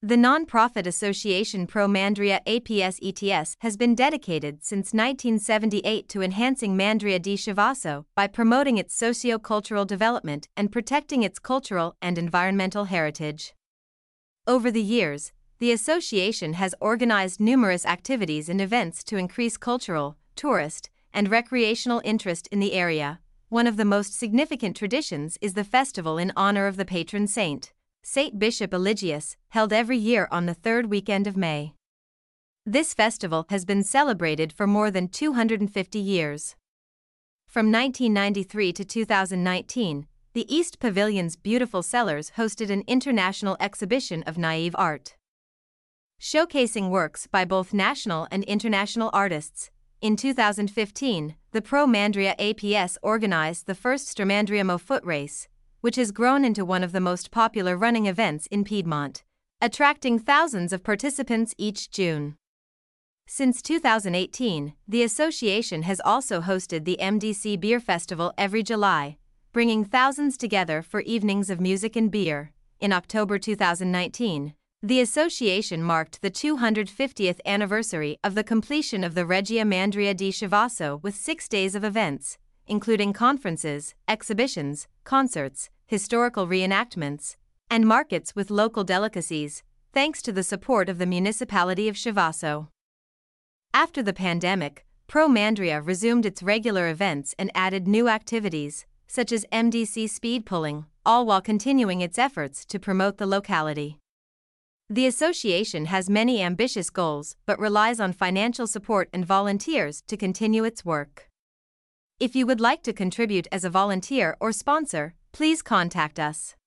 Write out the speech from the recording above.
The non-profit association Pro Mandria APS ETS has been dedicated since 1978 to enhancing Mandria di Chivasso by promoting its socio-cultural development and protecting its cultural and environmental heritage. Over the years, the association has organized numerous activities and events to increase cultural, tourist, and recreational interest in the area. One of the most significant traditions is the festival in honor of the patron saint, Saint Bishop Eligius, held every year on the third weekend of May. This festival has been celebrated for more than 250 years. From 1993 to 2019, the East Pavilion's Beautiful Cellars hosted an international exhibition of naive art, showcasing works by both national and international artists. In 2015, the Pro Mandria APS organized the first Stromandriamo foot race, which has grown into one of the most popular running events in Piedmont, attracting thousands of participants each June. Since 2018, the association has also hosted the MDC Beer Festival every July, bringing thousands together for evenings of music and beer. In October 2019, the association marked the 250th anniversary of the completion of the Regia Mandria di Chivasso with 6 days of events, including conferences, exhibitions, concerts, historical reenactments, and markets with local delicacies, thanks to the support of the municipality of Chivasso. After the pandemic, Pro Mandria resumed its regular events and added new activities, such as MDC speed pulling, all while continuing its efforts to promote the locality. The association has many ambitious goals but relies on financial support and volunteers to continue its work. If you would like to contribute as a volunteer or sponsor, please contact us.